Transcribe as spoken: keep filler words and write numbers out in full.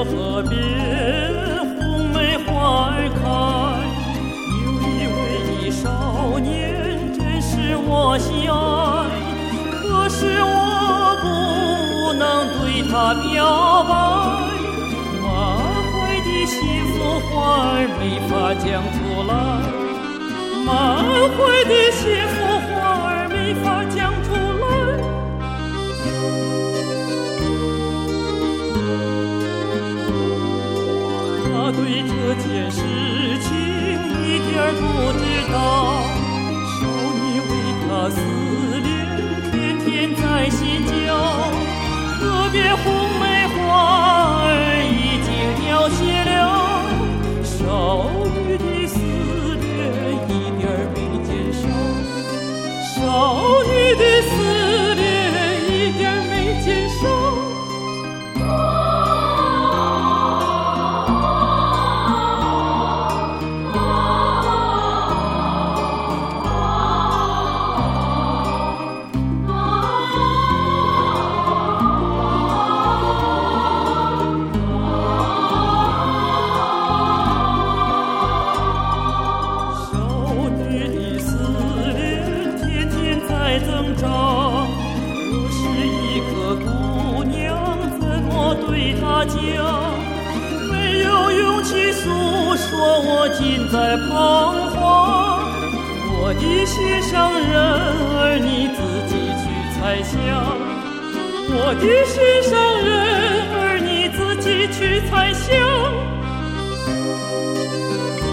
的河边，红梅花儿开。有一位少年，真是我心爱，可是我不能对他表白。满怀的幸福花儿没法讲出来，满怀的幸福花儿没法讲出来。他对这件事情一点儿不知道，少女为他思念，天天在心焦。河边红梅花儿已经凋谢了，少女的思念一点儿没减少，少女的思念一点儿没减少。增长，我是一个姑娘，怎么对她讲？没有勇气诉说，我尽在彷徨。我的心上人儿，你自己去猜想。我的心上人儿，你自己去猜想。